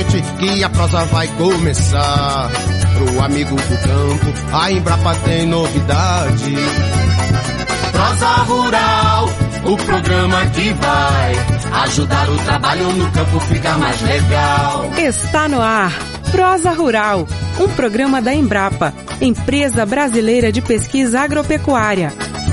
gente que a prosa vai começar. Pro amigo do campo, a Embrapa tem novidade. Prosa Rural, o programa que vai ajudar o trabalho no campo ficar mais legal. Está no ar, Prosa Rural, um programa da Embrapa, Empresa Brasileira de Pesquisa Agropecuária.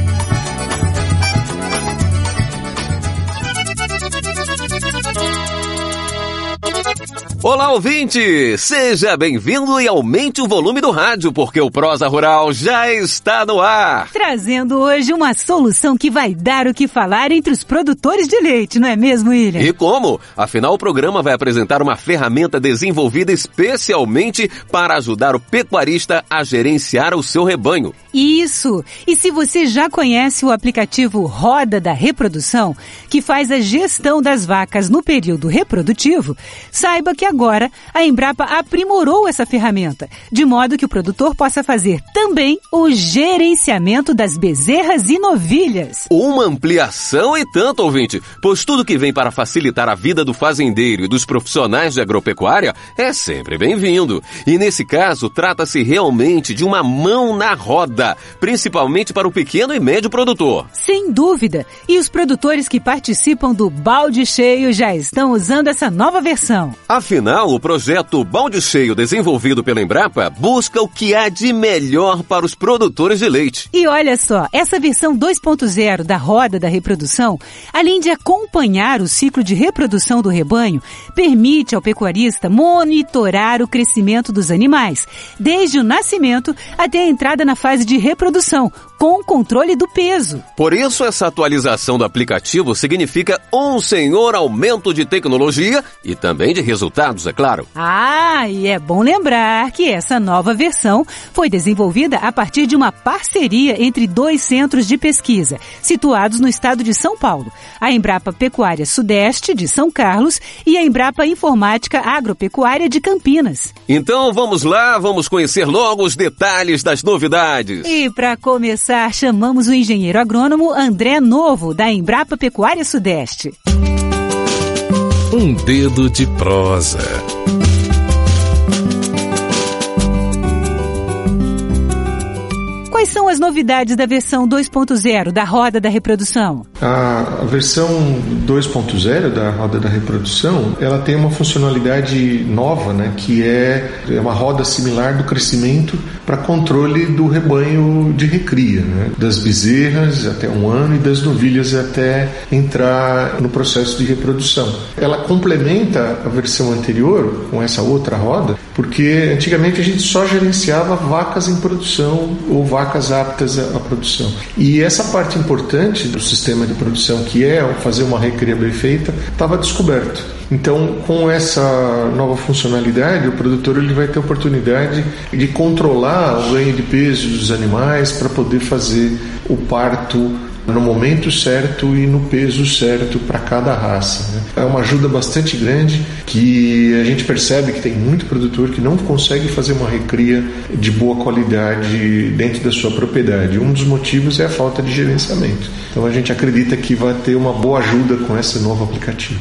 Olá, ouvinte! Seja bem-vindo e aumente o volume do rádio, porque o Prosa Rural já está no ar. Trazendo hoje uma solução que vai dar o que falar entre os produtores de leite, não é mesmo, William? E como? Afinal, o programa vai apresentar uma ferramenta desenvolvida especialmente para ajudar o pecuarista a gerenciar o seu rebanho. Isso! E se você já conhece o aplicativo Roda da Reprodução, que faz a gestão das vacas no período reprodutivo, saiba que agora a Embrapa aprimorou essa ferramenta, de modo que o produtor possa fazer também o gerenciamento das bezerras e novilhas. Uma ampliação e tanto, ouvinte, pois tudo que vem para facilitar a vida do fazendeiro e dos profissionais de agropecuária é sempre bem-vindo. E nesse caso, trata-se realmente de uma mão na roda, principalmente para o pequeno e médio produtor. Sem dúvida! E os produtores que participam do Balde Cheio já estão usando essa nova versão. Afinal, o projeto Balde Cheio, desenvolvido pela Embrapa, busca o que há de melhor para os produtores de leite. E olha só, essa versão 2.0 da Roda da Reprodução, além de acompanhar o ciclo de reprodução do rebanho, permite ao pecuarista monitorar o crescimento dos animais, desde o nascimento até a entrada na fase de reprodução, com o controle do peso. Por isso, essa atualização do aplicativo significa um senhor aumento de tecnologia e também de resultados, é claro. Ah, e é bom lembrar que essa nova versão foi desenvolvida a partir de uma parceria entre 2 centros de pesquisa, situados no estado de São Paulo, a Embrapa Pecuária Sudeste, de São Carlos, e a Embrapa Informática Agropecuária de Campinas. Então, vamos lá, vamos conhecer logo os detalhes das novidades. E para começar, chamamos o engenheiro agrônomo André Novo, da Embrapa Pecuária Sudeste. Um dedo de prosa. Quais são as novidades da versão 2.0 da Roda da Reprodução? A versão 2.0 da Roda da Reprodução, ela tem uma funcionalidade nova, né, que é uma roda similar do crescimento para controle do rebanho de recria, né, das bezerras até 1 ano e das novilhas até entrar no processo de reprodução. Ela complementa a versão anterior com essa outra roda, porque antigamente a gente só gerenciava vacas em produção ou vacas aptas à produção. E essa parte importante do sistema de produção, que é fazer uma recria bem feita, estava descoberto. Então, com essa nova funcionalidade, o produtor ele vai ter a oportunidade de controlar o ganho de peso dos animais para poder fazer o parto no momento certo e no peso certo para cada raça, né? É uma ajuda bastante grande que a gente percebe que tem muito produtor que não consegue fazer uma recria de boa qualidade dentro da sua propriedade. Um dos motivos é a falta de gerenciamento. Então a gente acredita que vai ter uma boa ajuda com esse novo aplicativo.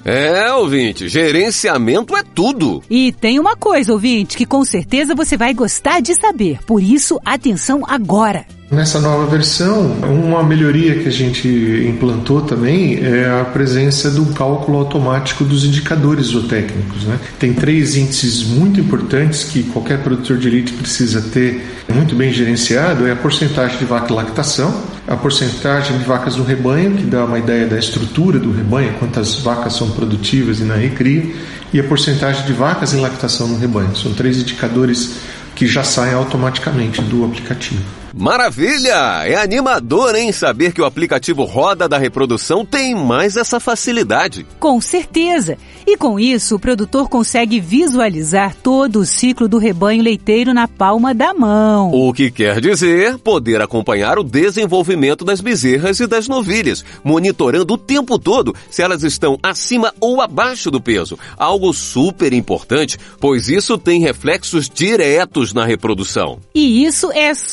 É, ouvinte, gerenciamento é tudo. E tem uma coisa, ouvinte, que com certeza você vai gostar de saber. Por isso, atenção agora. Nessa nova versão, uma melhoria que a gente implantou também é a presença do cálculo automático dos indicadores zootécnicos, né? Tem 3 índices muito importantes que qualquer produtor de leite precisa ter muito bem gerenciado. É a porcentagem de vaca em lactação, a porcentagem de vacas no rebanho, que dá uma ideia da estrutura do rebanho, quantas vacas são produtivas e na recria, e a porcentagem de vacas em lactação no rebanho. São 3 indicadores que já saem automaticamente do aplicativo. Maravilha! É animador, hein? Saber que o aplicativo Roda da Reprodução tem mais essa facilidade. Com certeza! E com isso, o produtor consegue visualizar todo o ciclo do rebanho leiteiro na palma da mão. O que quer dizer poder acompanhar o desenvolvimento das bezerras e das novilhas, monitorando o tempo todo se elas estão acima ou abaixo do peso. Algo super importante, pois isso tem reflexos diretos na reprodução. E isso é só o começo.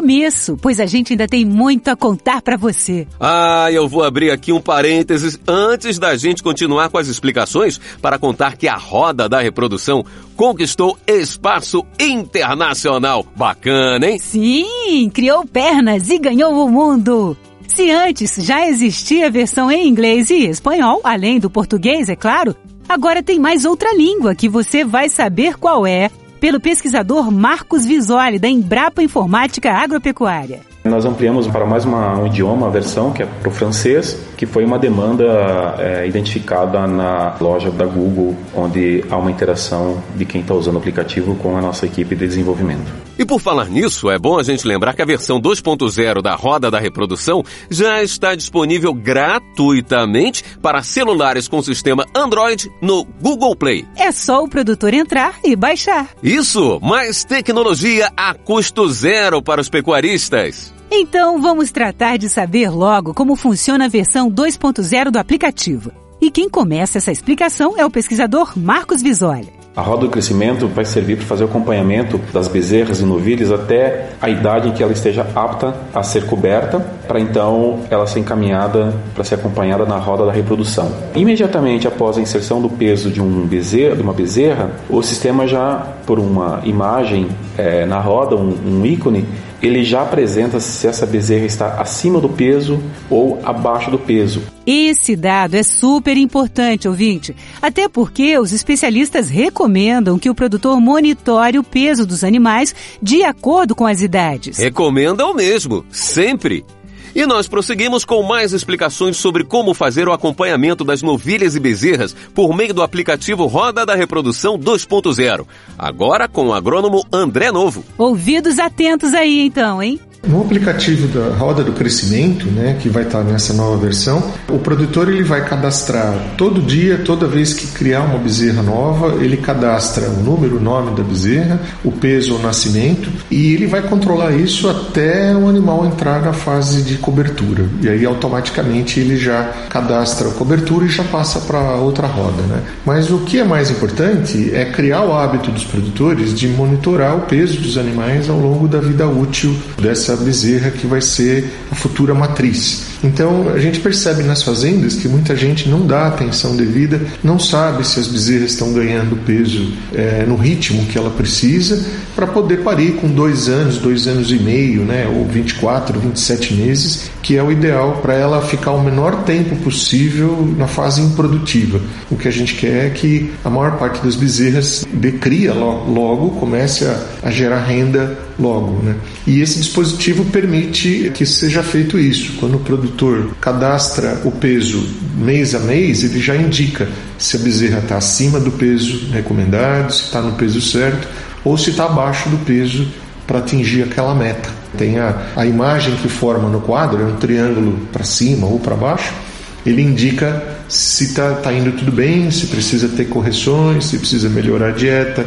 começo, pois a gente ainda tem muito a contar para você. Eu vou abrir aqui um parênteses antes da gente continuar com as explicações para contar que a roda da reprodução conquistou espaço internacional. Bacana, hein? Sim, criou pernas e ganhou o mundo. Se antes já existia a versão em inglês e espanhol, além do português, é claro, agora tem mais outra língua que você vai saber qual é, pelo pesquisador Marcos Visoli, da Embrapa Informática Agropecuária. Nós ampliamos para mais um idioma, a versão, que é para o francês, que foi uma demanda identificada na loja da Google, onde há uma interação de quem está usando o aplicativo com a nossa equipe de desenvolvimento. E por falar nisso, é bom a gente lembrar que a versão 2.0 da roda da reprodução já está disponível gratuitamente para celulares com sistema Android no Google Play. É só o produtor entrar e baixar. Isso, mais tecnologia a custo zero para os pecuaristas. Então vamos tratar de saber logo como funciona a versão 2.0 do aplicativo. E quem começa essa explicação é o pesquisador Marcos Visoli. A roda do crescimento vai servir para fazer o acompanhamento das bezerras e novilhas até a idade em que ela esteja apta a ser coberta, para então ela ser encaminhada para ser acompanhada na roda da reprodução. Imediatamente após a inserção do peso de uma bezerra, o sistema já, por uma imagem na roda, um ícone, ele já apresenta se essa bezerra está acima do peso ou abaixo do peso. Esse dado é super importante, ouvinte, até porque os especialistas recomendam que o produtor monitore o peso dos animais de acordo com as idades. Recomendam mesmo, sempre! E nós prosseguimos com mais explicações sobre como fazer o acompanhamento das novilhas e bezerras por meio do aplicativo Roda da Reprodução 2.0. Agora com o agrônomo André Novo. Ouvidos atentos aí então, hein? No aplicativo da Roda do Crescimento, que vai estar nessa nova versão, o produtor ele vai cadastrar todo dia, toda vez que criar uma bezerra nova, ele cadastra o número, o nome da bezerra, o peso, o nascimento, e ele vai controlar isso até o animal entrar na fase de cobertura. E aí automaticamente ele já cadastra a cobertura e já passa para outra roda, Mas o que é mais importante é criar o hábito dos produtores de monitorar o peso dos animais ao longo da vida útil dessa bezerra que vai ser a futura matriz. Então a gente percebe nas fazendas que muita gente não dá atenção devida, não sabe se as bezerras estão ganhando peso no ritmo que ela precisa para poder parir com 2 anos, 2 anos e meio, ou 24, 27 meses, que é o ideal para ela ficar o menor tempo possível na fase improdutiva. O que a gente quer é que a maior parte das bezerras dê cria logo, comece a gerar renda logo. E esse dispositivo permite que seja feito isso. Quando o produtor cadastra o peso mês a mês, ele já indica se a bezerra está acima do peso recomendado, se está no peso certo ou se está abaixo do peso para atingir aquela meta. Tem a imagem que forma no quadro, é um triângulo para cima ou para baixo. Ele indica se está indo tudo bem, se precisa ter correções, se precisa melhorar a dieta.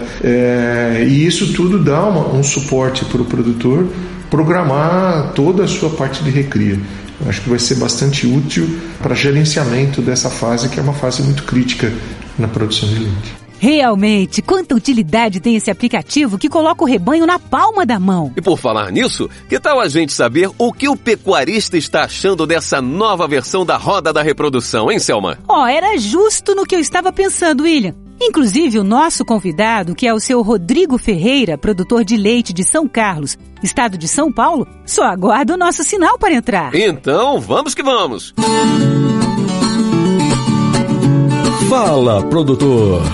E isso tudo dá um suporte para o produtor programar toda a sua parte de recria. Eu acho que vai ser bastante útil para gerenciamento dessa fase, que é uma fase muito crítica na produção de leite. Realmente, quanta utilidade tem esse aplicativo que coloca o rebanho na palma da mão. E por falar nisso, que tal a gente saber o que o pecuarista está achando dessa nova versão da Roda da Reprodução, hein, Selma? Era justo no que eu estava pensando, William. Inclusive, o nosso convidado, que é o seu Rodrigo Ferreira, produtor de leite de São Carlos, estado de São Paulo, só aguarda o nosso sinal para entrar. Então, vamos que vamos! Fala, produtor!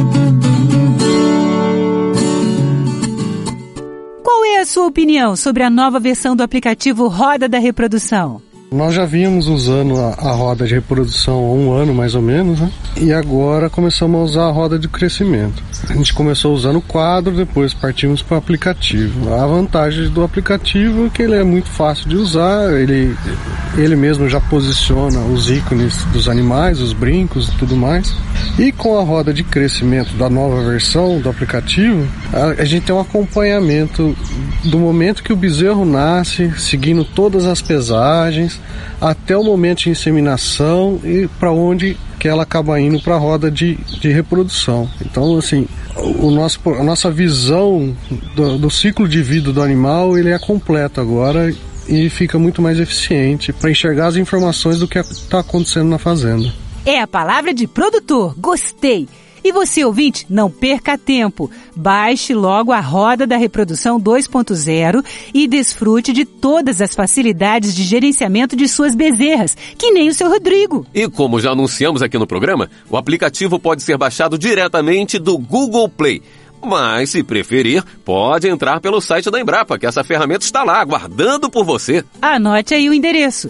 Qual é a sua opinião sobre a nova versão do aplicativo Roda da Reprodução? Nós já vínhamos usando a roda de reprodução há 1 ano mais ou menos, e agora começamos a usar a roda de crescimento. A gente começou usando o quadro, depois partimos para o aplicativo. A vantagem do aplicativo é que ele é muito fácil de usar, ele mesmo já posiciona os ícones dos animais, os brincos e tudo mais. E com a roda de crescimento da nova versão do aplicativo, a gente tem um acompanhamento do momento que o bezerro nasce, seguindo todas as pesagens, até o momento de inseminação e para onde que ela acaba indo para a roda de reprodução. Então, assim, a nossa visão do ciclo de vida do animal, ele é completo agora e fica muito mais eficiente para enxergar as informações do que está acontecendo na fazenda. É a palavra de produtor. Gostei! E você, ouvinte, não perca tempo. Baixe logo a Roda da Reprodução 2.0 e desfrute de todas as facilidades de gerenciamento de suas bezerras, que nem o seu Rodrigo. E como já anunciamos aqui no programa, o aplicativo pode ser baixado diretamente do Google Play. Mas, se preferir, pode entrar pelo site da Embrapa, que essa ferramenta está lá, aguardando por você. Anote aí o endereço,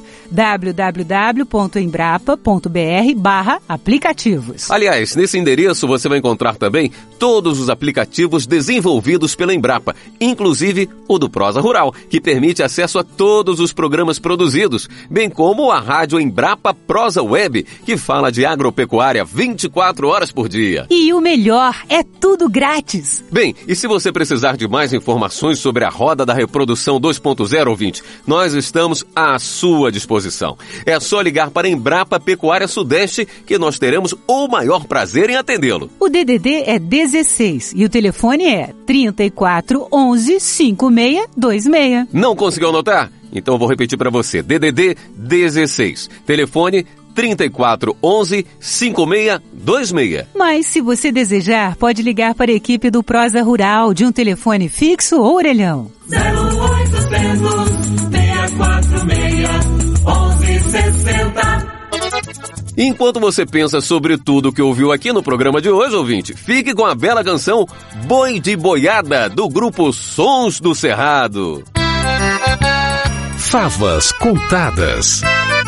www.embrapa.br/aplicativos. Aliás, nesse endereço você vai encontrar também todos os aplicativos desenvolvidos pela Embrapa, inclusive o do Prosa Rural, que permite acesso a todos os programas produzidos, bem como a rádio Embrapa Prosa Web, que fala de agropecuária 24 horas por dia. E o melhor, é tudo grátis. Bem, e se você precisar de mais informações sobre a Roda da Reprodução 2.0, ouvinte, nós estamos à sua disposição. É só ligar para a Embrapa Pecuária Sudeste que nós teremos o maior prazer em atendê-lo. O DDD é 16 e o telefone é 34 11 5626. Não conseguiu anotar? Então eu vou repetir para você. DDD 16. Telefone 34 11 5626. Mas se você desejar, pode ligar para a equipe do Prosa Rural de um telefone fixo ou orelhão. 0800 646 1160. Enquanto você pensa sobre tudo que ouviu aqui no programa de hoje, ouvinte, fique com a bela canção Boi de Boiada, do grupo Sons do Cerrado. Favas contadas.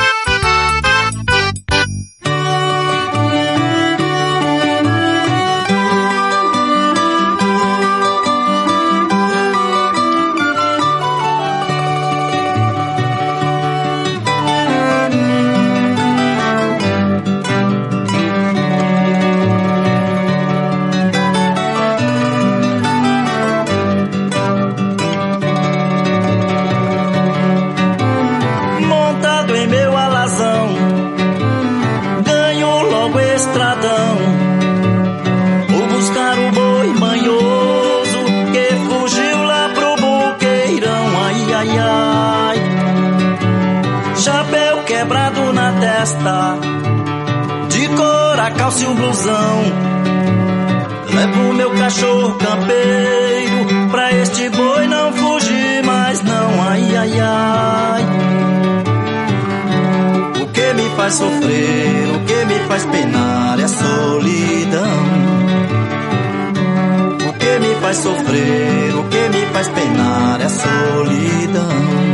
De cor a calça e um blusão. Levo meu cachorro campeiro pra este boi não fugir mais não. Ai, ai, ai. O que me faz sofrer, o que me faz penar é a solidão. O que me faz sofrer, o que me faz penar é a solidão.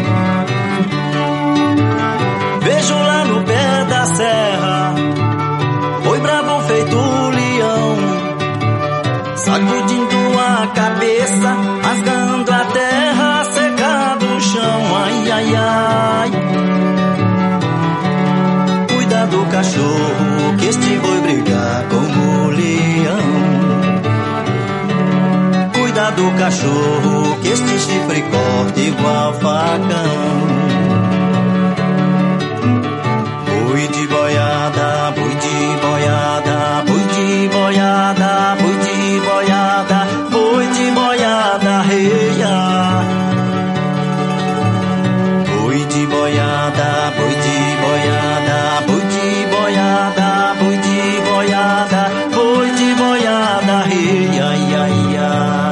Vejo lá no pé da serra boi bravo feito leão, sacudindo a cabeça, rasgando a terra, secando o chão. Ai, ai, ai. Cuida do cachorro, que este boi brigar como leão. Cuida do cachorro, que este chifre corta igual facão. Boi de boiada, boi de boiada, boi de boiada, boi de boiada, boi de boiada, reia. Boi de boiada, boi de boiada, boi de boiada, boi de boiada, boi de boiada, reia, ai, ai, ai.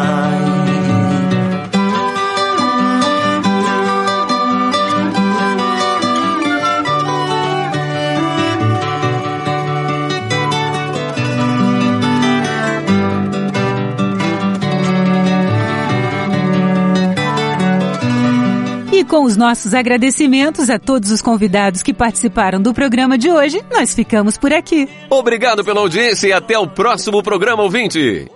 Com os nossos agradecimentos a todos os convidados que participaram do programa de hoje, nós ficamos por aqui. Obrigado pela audiência e até o próximo programa, ouvinte.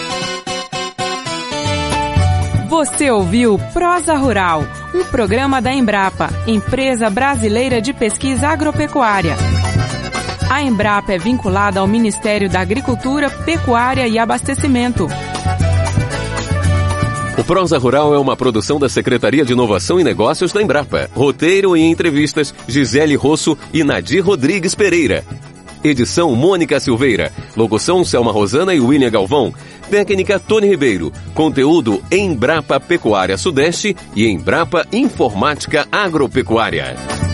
Você ouviu Prosa Rural, um programa da Embrapa, Empresa Brasileira de Pesquisa Agropecuária. A Embrapa é vinculada ao Ministério da Agricultura, Pecuária e Abastecimento. O Prosa Rural é uma produção da Secretaria de Inovação e Negócios da Embrapa. Roteiro e entrevistas, Gisele Rosso e Nadir Rodrigues Pereira. Edição Mônica Silveira. Locução Selma Rosana e William Galvão. Técnica Tony Ribeiro. Conteúdo Embrapa Pecuária Sudeste e Embrapa Informática Agropecuária.